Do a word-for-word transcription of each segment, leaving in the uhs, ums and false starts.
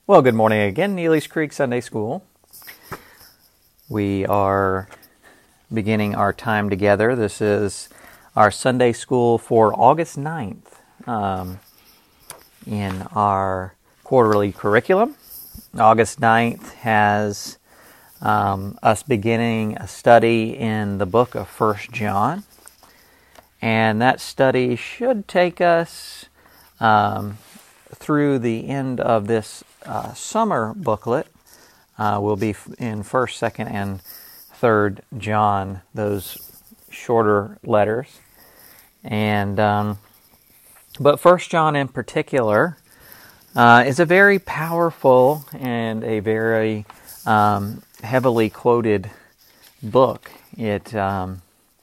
Well, good morning again, Neely's Creek Sunday School. We are beginning our time together. This is our Sunday School for August ninth um, in our quarterly curriculum. August ninth has um, us beginning a study in the book of First John. And that study should take us um, through the end of this uh, summer booklet. Uh, we'll be in first, second, and third John, those shorter letters. And um, but First John in particular uh, is a very powerful and a very um, heavily quoted book. It um,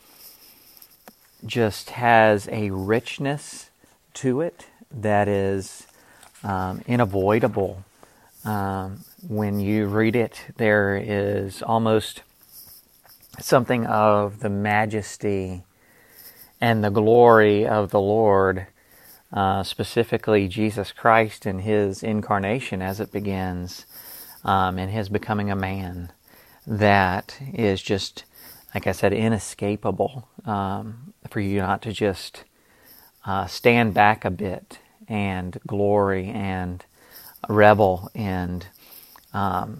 just has a richness to it that is um, unavoidable. Um, when you read it, there is almost something of the majesty and the glory of the Lord, uh, specifically Jesus Christ and His incarnation as it begins, um, and His becoming a man, that is just, like I said, inescapable, um, for you not to just uh, stand back a bit and glory and revel, and um,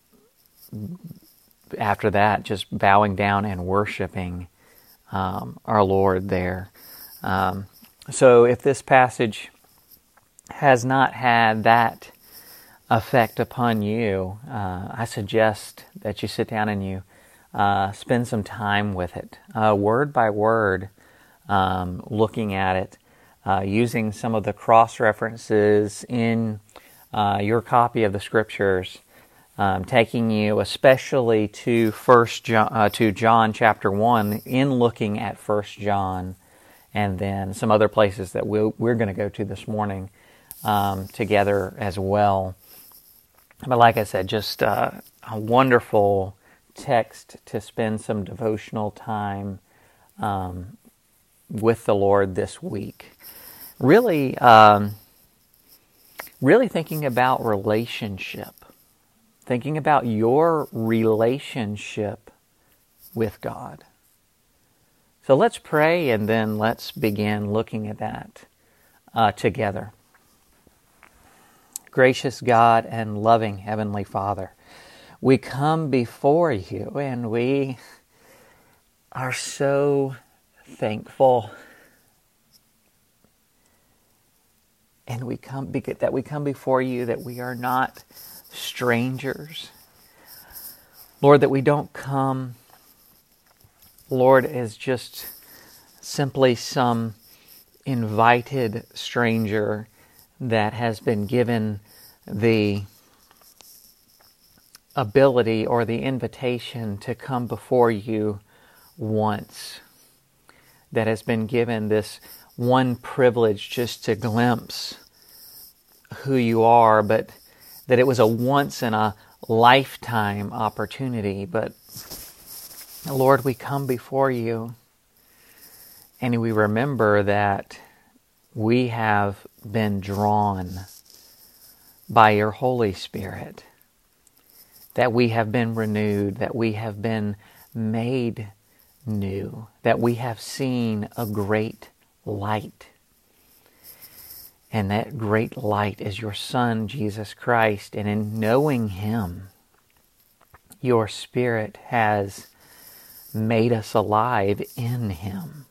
after that, just bowing down and worshiping um, our Lord there. Um, so if this passage has not had that effect upon you, uh, I suggest that you sit down and you uh, spend some time with it, uh, word by word, um, looking at it, uh, using some of the cross-references in Uh, your copy of the Scriptures, um, taking you especially to First John, uh, to John chapter one, in looking at First John, and then some other places that we'll, we're going to go to this morning um, together as well. But like I said, just uh, a wonderful text to spend some devotional time um, with the Lord this week. Really. Um, Really thinking about relationship, thinking about your relationship with God. So let's pray, and then let's begin looking at that uh, together. Gracious God and loving Heavenly Father, we come before you, and we are so thankful. And we come that we come before you, that we are not strangers. Lord, that we don't come, Lord, as just simply some invited stranger that has been given the ability or the invitation to come before you once, that has been given this one privilege just to glimpse who you are, but that it was a once in a lifetime opportunity. But Lord, we come before you and we remember that we have been drawn by your Holy Spirit, that we have been renewed, that we have been made new, that we have seen a great light. And that great light is your Son, Jesus Christ. And in knowing Him, your Spirit has made us alive in Him.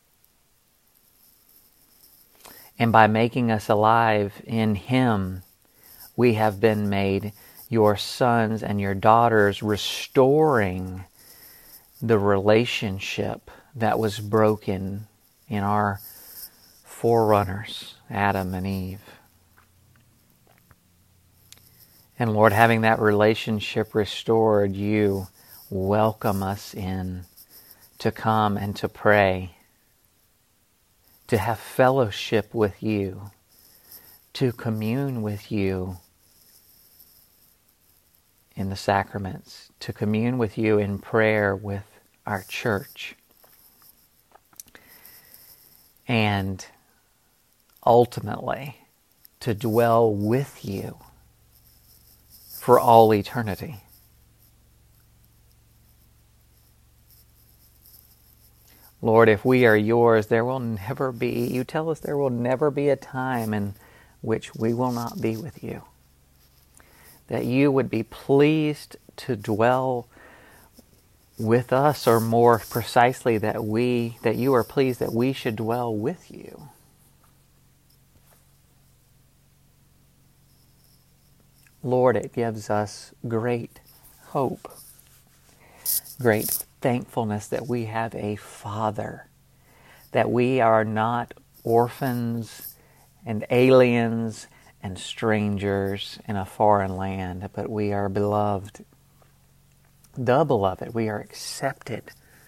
And by making us alive in Him, we have been made your sons and your daughters, restoring the relationship that was broken in our forerunners, Adam and Eve. And Lord, having that relationship restored, you welcome us in to come and to pray, to have fellowship with you, to commune with you in the sacraments, to commune with you in prayer with our church. And ultimately, to dwell with you for all eternity. Lord, if we are yours, there will never be, you tell us there will never be a time in which we will not be with you. That you would be pleased to dwell with us, or more precisely, that we, that you are pleased that we should dwell with you. Lord, it gives us great hope, great thankfulness that we have a Father, that we are not orphans and aliens and strangers in a foreign land, but we are beloved, the beloved. We are accepted,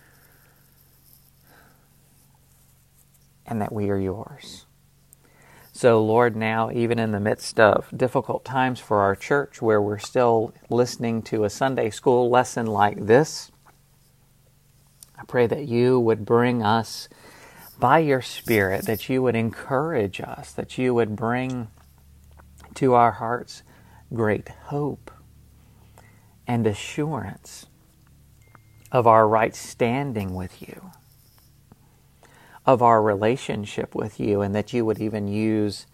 and that we are yours. So, Lord, now, even in the midst of difficult times for our church, where we're still listening to a Sunday school lesson like this, I pray that you would bring us, by your Spirit, that you would encourage us, that you would bring to our hearts great hope and assurance of our right standing with you, of our relationship with you, and that you would even use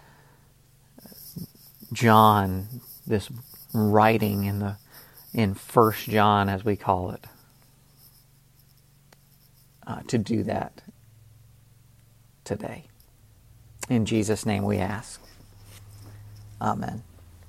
John, this writing in the in First John, as we call it, uh, to do that today. In Jesus' name we ask. Amen.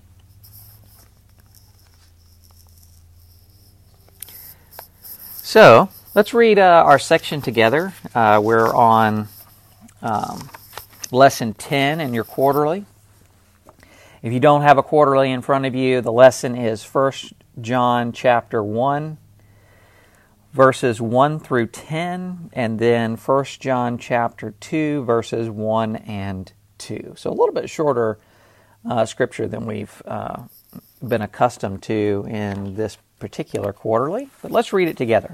So, let's read uh, our section together. Uh, we're on um, lesson ten in your quarterly. If you don't have a quarterly in front of you, the lesson is First John chapter one, verses one through ten, and then First John chapter two, verses one and two. So a little bit shorter uh, scripture than we've uh, been accustomed to in this particular quarterly, but let's read it together.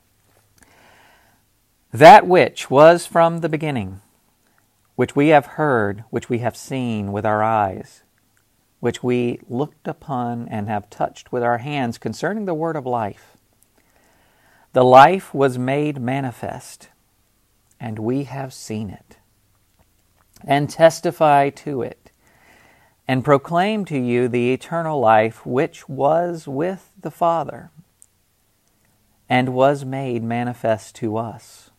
That which was from the beginning, which we have heard, which we have seen with our eyes, which we looked upon and have touched with our hands concerning the word of life. The life was made manifest, and we have seen it, and testify to it, and proclaim to you the eternal life which was with the Father, and was made manifest to us.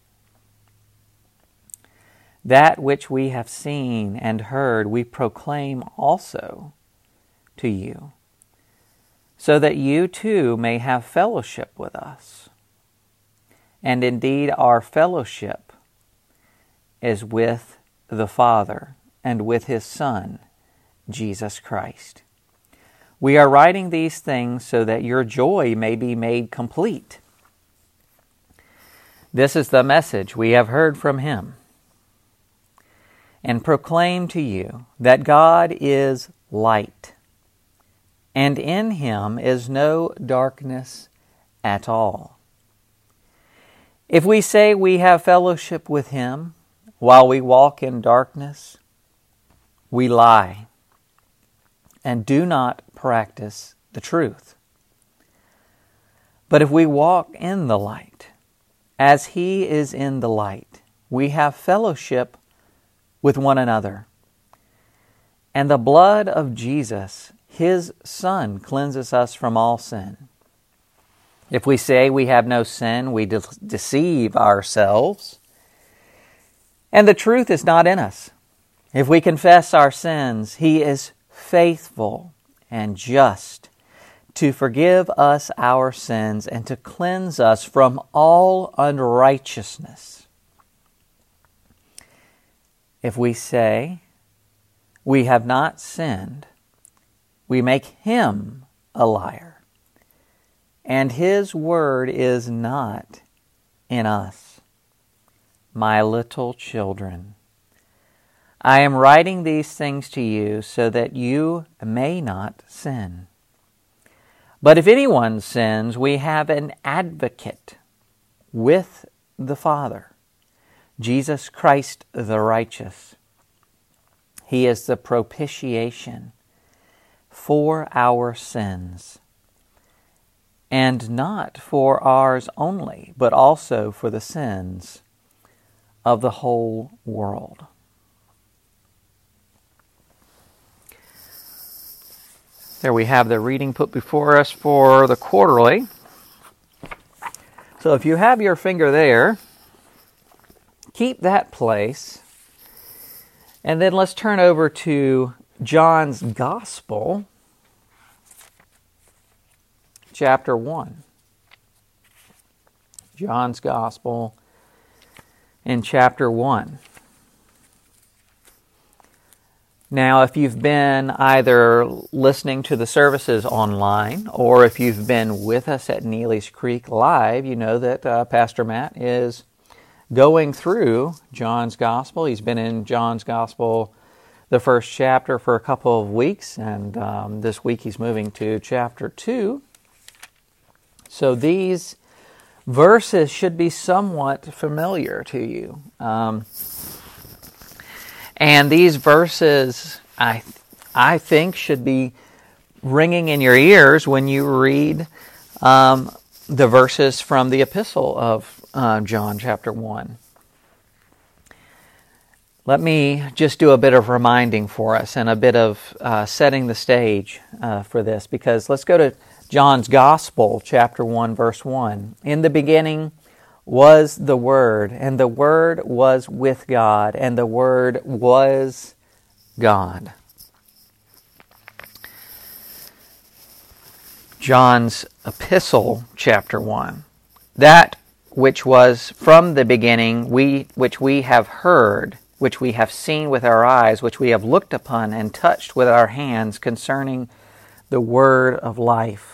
That which we have seen and heard we proclaim also to you, so that you too may have fellowship with us. And indeed our fellowship is with the Father and with His Son, Jesus Christ. We are writing these things so that your joy may be made complete. This is the message we have heard from Him, and proclaim to you that God is light, and in Him is no darkness at all. If we say we have fellowship with Him while we walk in darkness, we lie and do not practice the truth. But if we walk in the light, as He is in the light, we have fellowship with one another. And the blood of Jesus, His Son, cleanses us from all sin. If we say we have no sin, we de- deceive ourselves, and the truth is not in us. If we confess our sins, He is faithful and just to forgive us our sins and to cleanse us from all unrighteousness. If we say we have not sinned, we make Him a liar, and His word is not in us. My little children, I am writing these things to you so that you may not sin. But if anyone sins, we have an advocate with the Father, Jesus Christ the righteous. He is the propitiation for our sins, and not for ours only, but also for the sins of the whole world. There we have the reading put before us for the quarterly. So if you have your finger there, keep that place. And then let's turn over to John's Gospel, chapter one. John's Gospel in chapter one. Now, if you've been either listening to the services online or if you've been with us at Neely's Creek Live, you know that uh, Pastor Matt is going through John's Gospel. He's been in John's Gospel, the first chapter, for a couple of weeks, and um, this week he's moving to chapter two. So these verses should be somewhat familiar to you. Um, and these verses, I, I think, should be ringing in your ears when you read um, the verses from the epistle of uh, John chapter one. Let me just do a bit of reminding for us and a bit of uh, setting the stage uh, for this, because let's go to John's Gospel, chapter one, verse one. In the beginning was the Word, and the Word was with God, and the Word was God. John's Epistle, chapter one. That which was from the beginning, we which we have heard, which we have seen with our eyes, which we have looked upon and touched with our hands, concerning the word of life.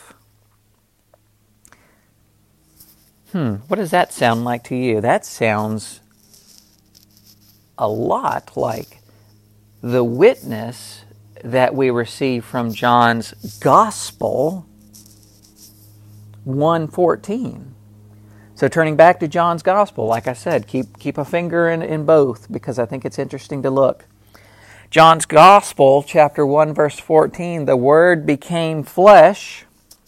Hmm, what does that sound like to you? That sounds a lot like the witness that we receive from John's Gospel, one fourteen. So turning back to John's Gospel, like I said, keep keep a finger in, in both, because I think it's interesting to look. John's Gospel, chapter one, verse fourteen, the Word became flesh.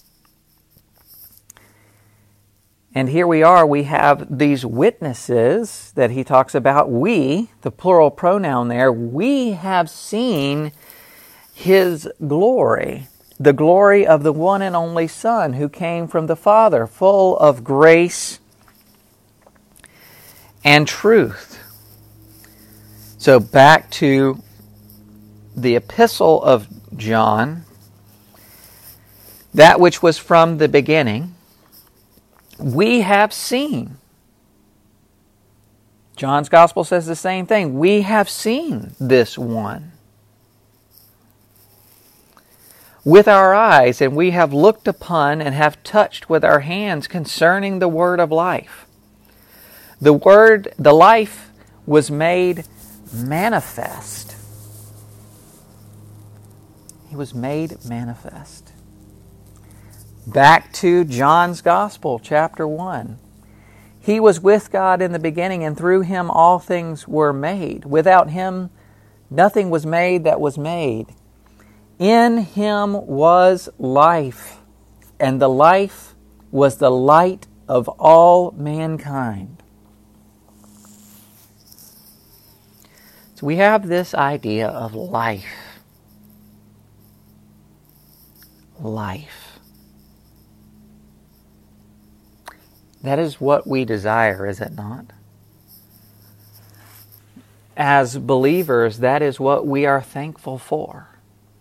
And here we are, we have these witnesses that he talks about. We, the plural pronoun there, we have seen His glory, the glory of the one and only Son who came from the Father, full of grace and truth. So back to the epistle of John, that which was from the beginning, we have seen. John's Gospel says the same thing. We have seen this one with our eyes, and we have looked upon and have touched with our hands concerning the word of life. The word, the life, was made manifest. He was made manifest. Back to John's Gospel, chapter one. He was with God in the beginning, and through Him all things were made. Without Him, nothing was made that was made. In Him was life, and the life was the light of all mankind. So we have this idea of life. Life. That is what we desire, is it not? As believers, that is what we are thankful for.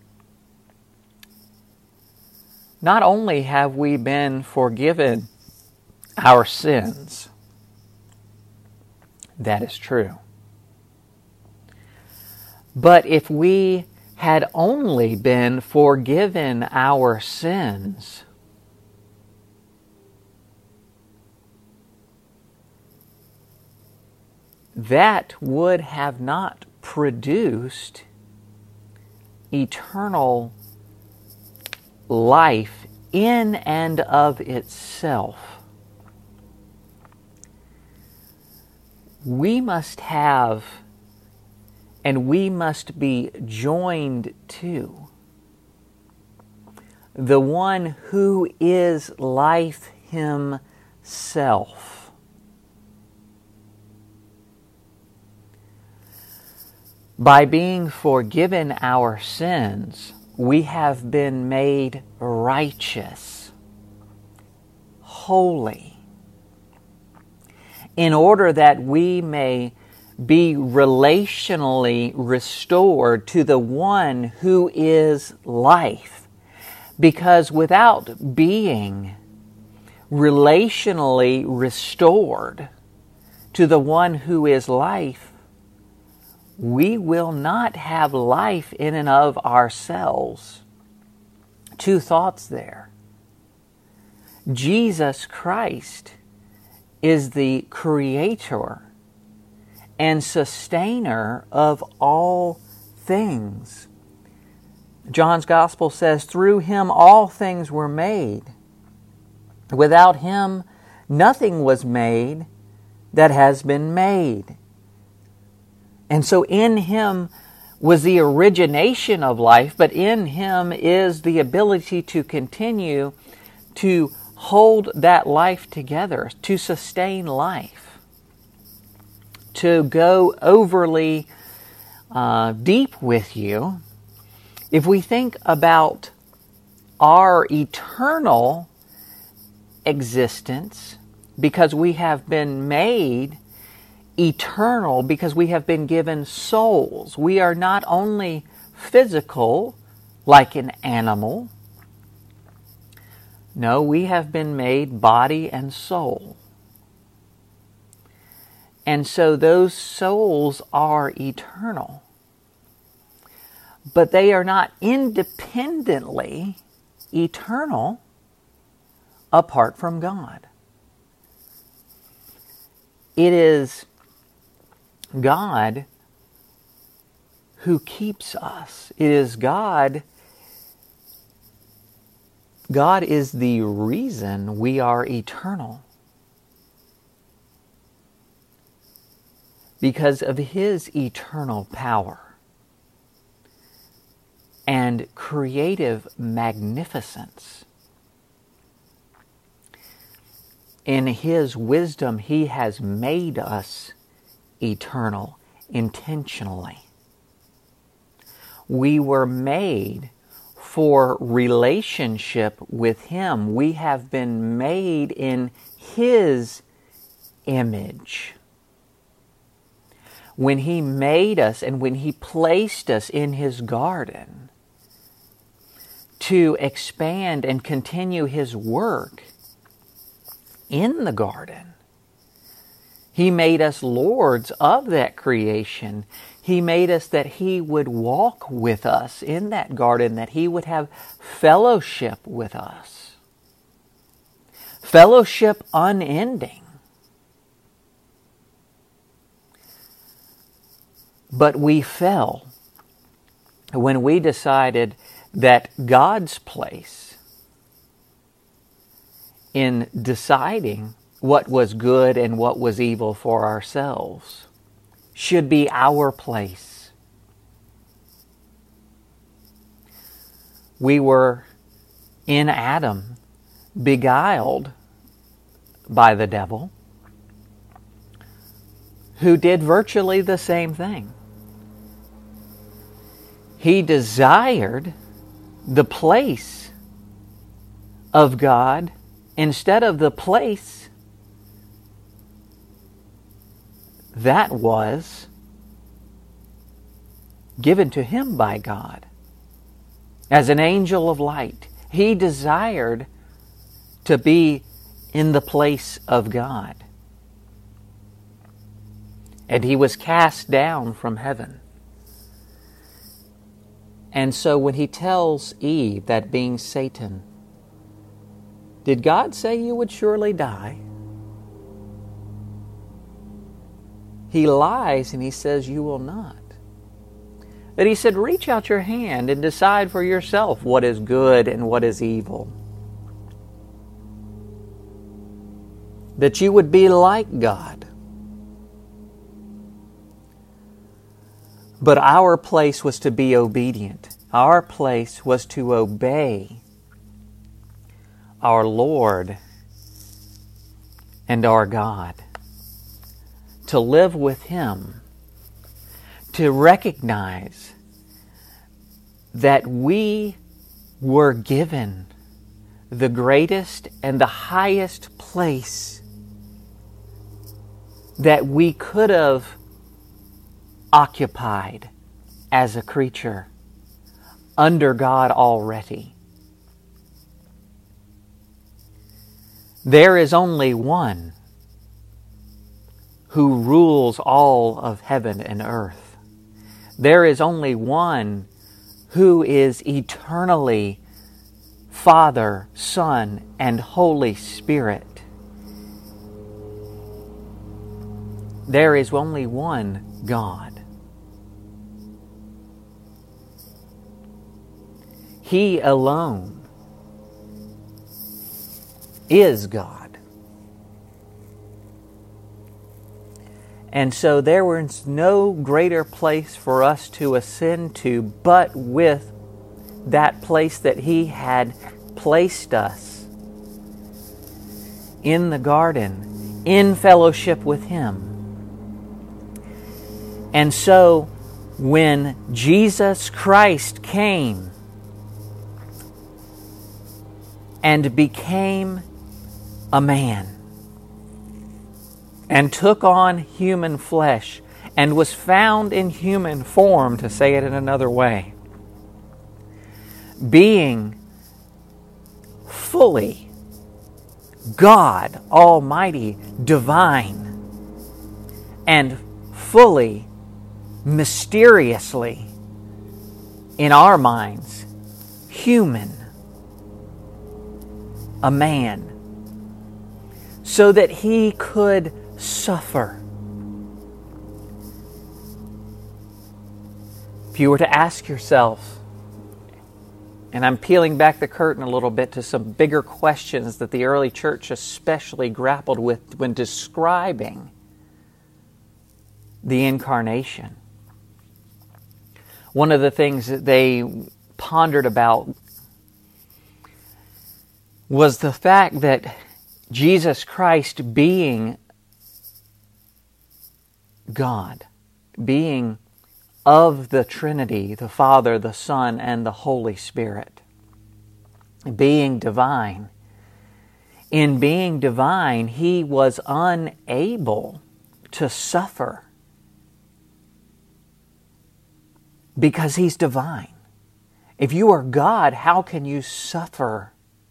Not only have we been forgiven our sins, that is true. But if we had only been forgiven our sins, that would have not produced eternal life in and of itself. We must have, and we must be joined to, the one who is life himself. By being forgiven our sins, we have been made righteous, holy, in order that we may be relationally restored to the one who is life. Because without being relationally restored to the one who is life, we will not have life in and of ourselves. Two thoughts there. Jesus Christ is the creator and sustainer of all things. John's Gospel says, through him all things were made. Without him nothing was made that has been made. And so in him was the origination of life, but in him is the ability to continue to hold that life together, to sustain life, to go overly uh, deep with you. If we think about our eternal existence, because we have been made eternal, because we have been given souls. We are not only physical, like an animal. No, we have been made body and soul. And so those souls are eternal. But they are not independently eternal apart from God. It is God who keeps us. It is God. God is the reason we are eternal. Because of His eternal power and creative magnificence. In His wisdom, He has made us eternal intentionally. We were made for relationship with Him. We have been made in His image. When He made us and when He placed us in His garden to expand and continue His work in the garden, He made us lords of that creation. He made us that He would walk with us in that garden, that He would have fellowship with us. Fellowship unending. But we fell when we decided that God's place in deciding what was good and what was evil for ourselves should be our place. We were in Adam, beguiled by the devil, who did virtually the same thing. He desired the place of God instead of the place that was given to him by God. As an angel of light, he desired to be in the place of God. And he was cast down from heaven. And so when he tells Eve, that being Satan, did God say you would surely die? He lies and he says you will not. But he said, reach out your hand and decide for yourself what is good and what is evil. That you would be like God. But our place was to be obedient. Our place was to obey our Lord and our God, to live with Him, to recognize that we were given the greatest and the highest place that we could have occupied as a creature under God already. There is only one who rules all of heaven and earth. There is only one who is eternally Father, Son, and Holy Spirit. There is only one God. He alone is God. And so there was no greater place for us to ascend to but with that place that He had placed us in the garden, in fellowship with Him. And so when Jesus Christ came and became a man and took on human flesh and was found in human form, to say it in another way, being fully God Almighty, divine, and fully, mysteriously, in our minds, human, a man, so that He could suffer. If you were to ask yourself, and I'm peeling back the curtain a little bit to some bigger questions that the early church especially grappled with when describing the incarnation. One of the things that they pondered about was the fact that Jesus Christ, being God, being of the Trinity, the Father, the Son, and the Holy Spirit, being divine, in being divine, He was unable to suffer because He's divine. If you are God, how can you suffer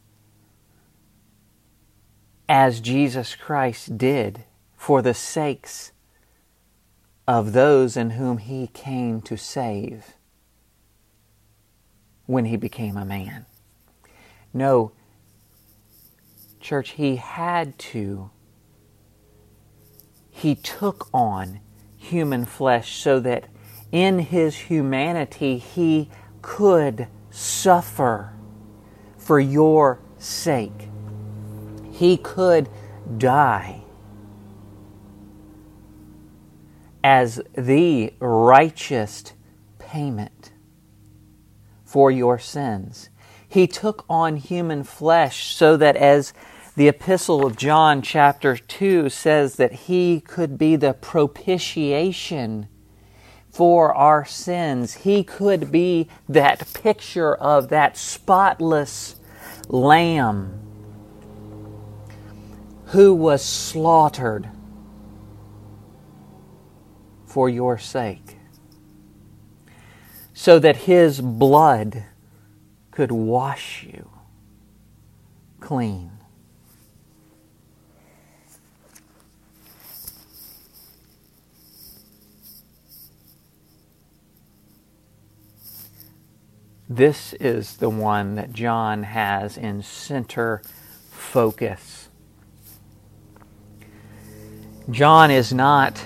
as Jesus Christ did for the sakes of those in whom He came to save when He became a man? No, church, He had to. He took on human flesh so that in His humanity He could suffer for your sake. He could die as the righteous payment for your sins. He took on human flesh so that, as the Epistle of John chapter two says, that He could be the propitiation for our sins. He could be that picture of that spotless Lamb who was slaughtered for your sake, so that His blood could wash you clean. This is the one that John has in center focus. John is not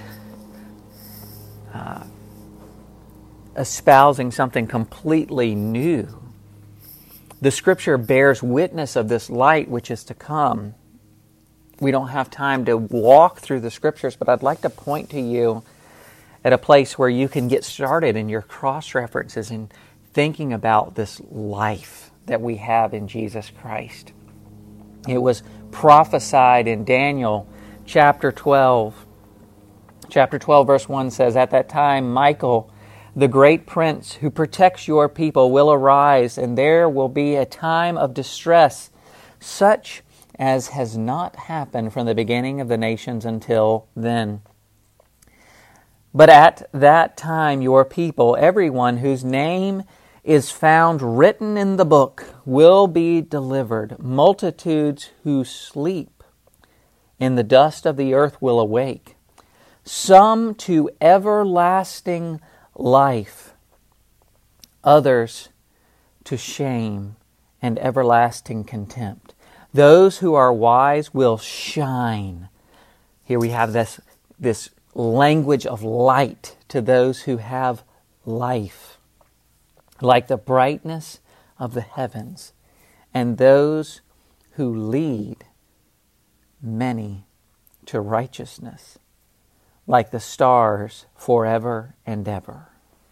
uh, espousing something completely new. The Scripture bears witness of this light which is to come. We don't have time to walk through the Scriptures, but I'd like to point to you at a place where you can get started in your cross-references in thinking about this life that we have in Jesus Christ. It was prophesied in Daniel chapter twelve. Chapter twelve, verse one says, "At that time, Michael, the great prince who protects your people, will arise, and there will be a time of distress, such as has not happened from the beginning of the nations until then. But at that time, your people, everyone whose name is found written in the book, will be delivered. Multitudes who sleep in the dust of the earth will awake, some to everlasting life, others to shame and everlasting contempt. Those who are wise will shine." Here we have this, this language of light to those who have life, like the brightness of the heavens, and those who lead many to righteousness, like the stars forever and ever.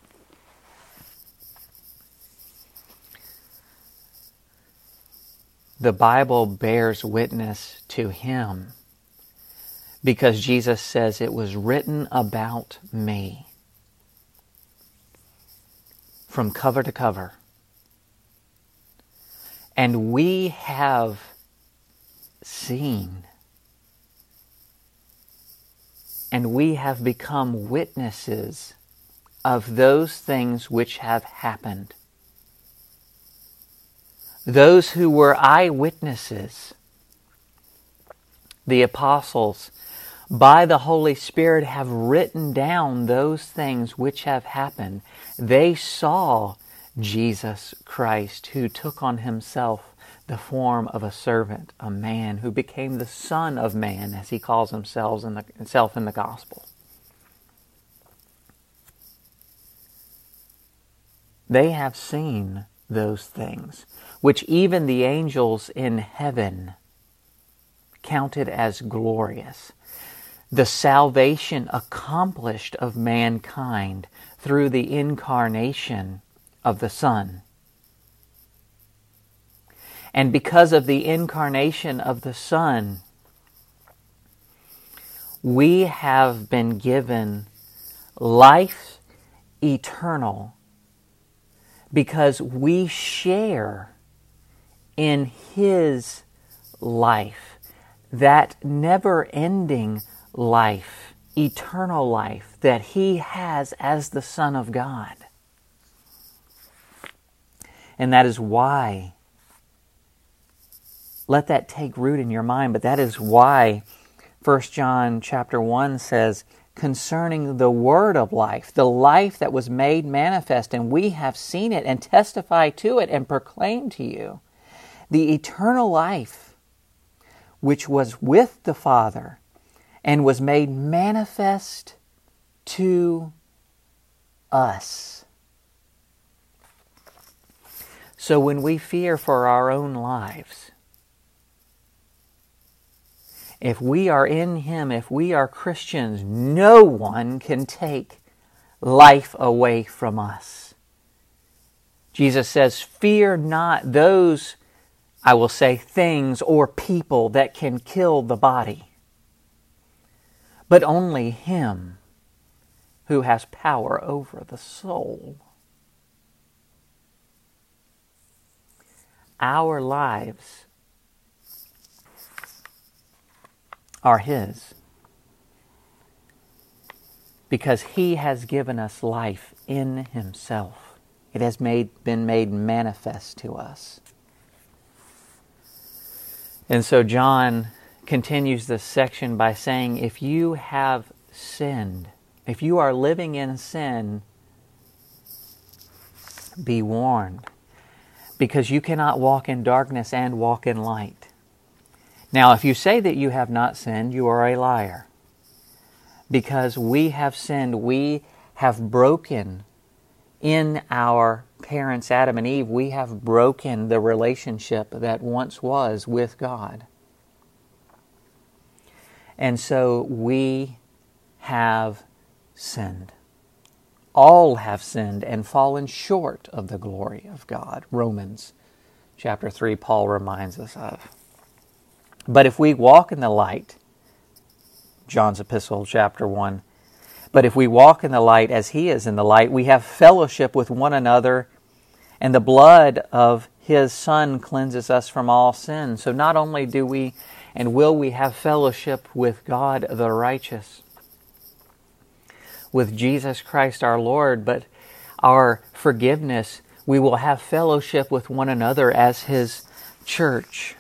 The Bible bears witness to Him because Jesus says it was written about me from cover to cover. And we have seen and we have become witnesses of those things which have happened. Those who were eyewitnesses, the apostles, by the Holy Spirit have written down those things which have happened. They saw Jesus Christ, who took on Himself the form of a servant, a man, who became the Son of Man, as He calls Himself in the, himself in the Gospel. They have seen those things, which even the angels in heaven counted as glorious. The salvation accomplished of mankind through the incarnation of the Son. And because of the incarnation of the Son, we have been given life eternal, because we share in His life, that never-ending life, eternal life that He has as the Son of God. And that is why, let that take root in your mind, but that is why First John chapter one says, concerning the word of life, the life that was made manifest, and we have seen it and testify to it and proclaim to you, the eternal life which was with the Father and was made manifest to us. So when we fear for our own lives, if we are in Him, if we are Christians, no one can take life away from us. Jesus says, fear not those, I will say, things or people that can kill the body, but only Him who has power over the soul. Our lives are His, because He has given us life in Himself. It has made, been made manifest to us. And so John continues this section by saying, if you have sinned, if you are living in sin, be warned, because you cannot walk in darkness and walk in light. Now, if you say that you have not sinned, you are a liar. Because we have sinned, we have broken in our parents, Adam and Eve, we have broken the relationship that once was with God. And so we have sinned. All have sinned and fallen short of the glory of God. Romans chapter three, Paul reminds us of. But if we walk in the light, John's epistle, chapter one, but if we walk in the light as He is in the light, we have fellowship with one another, and the blood of His Son cleanses us from all sin. So not only do we and will we have fellowship with God the righteous, with Jesus Christ our Lord, but our forgiveness, we will have fellowship with one another as His church.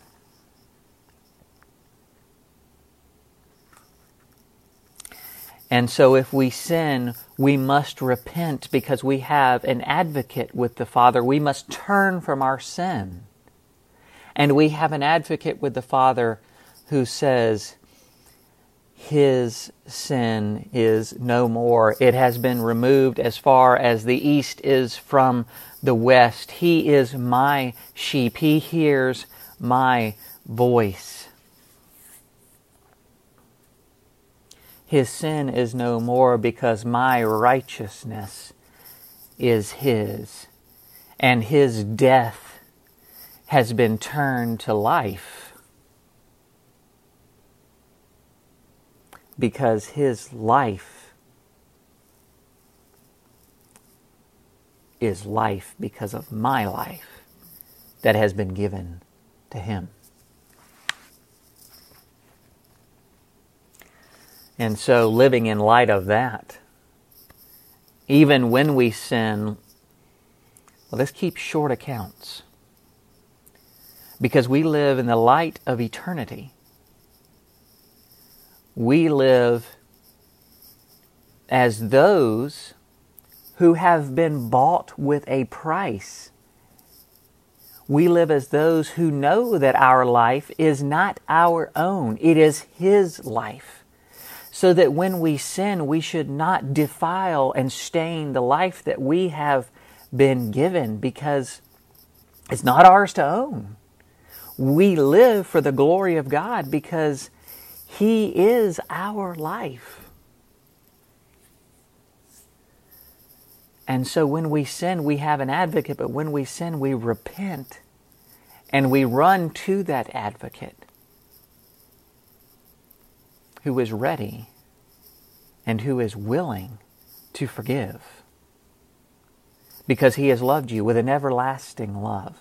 And so if we sin, we must repent because we have an advocate with the Father. We must turn from our sin. And we have an advocate with the Father who says, His sin is no more. It has been removed as far as the east is from the west. He is my sheep. He hears my voice. His sin is no more because my righteousness is His. And His death has been turned to life. Because His life is life because of my life that has been given to Him. And so living in light of that, even when we sin, well, let's keep short accounts. Because we live in the light of eternity. We live as those who have been bought with a price. We live as those who know that our life is not our own. It is His life. So that when we sin, we should not defile and stain the life that we have been given, because it's not ours to own. We live for the glory of God because He is our life. And so when we sin, we have an advocate, but when we sin, we repent and we run to that advocate who is ready and who is willing to forgive, because He has loved you with an everlasting love.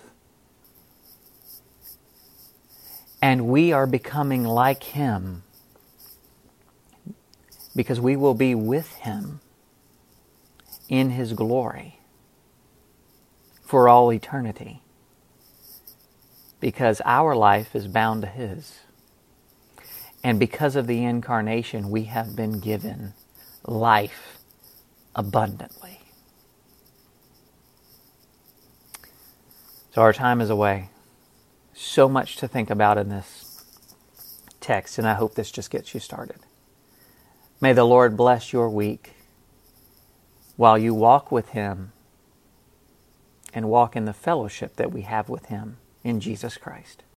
And we are becoming like Him because we will be with Him in His glory for all eternity, because our life is bound to His. And because of the incarnation, we have been given life abundantly. So our time is away. So much to think about in this text, and I hope this just gets you started. May the Lord bless your week while you walk with Him and walk in the fellowship that we have with Him in Jesus Christ.